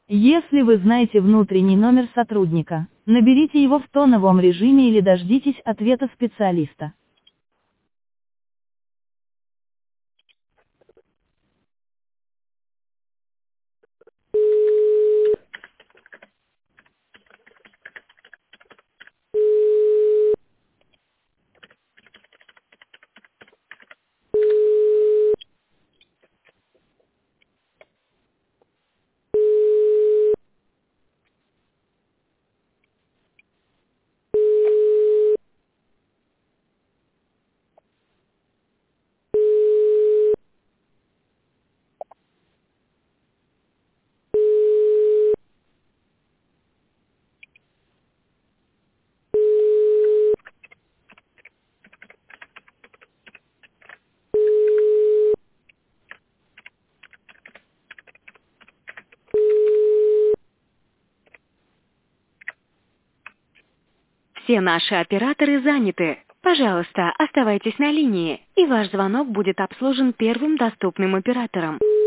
Если вы знаете внутренний номер сотрудника, наберите его в тоновом режиме или дождитесь ответа специалиста. Все наши операторы заняты. Пожалуйста, оставайтесь на линии, и ваш звонок будет обслужен первым доступным оператором.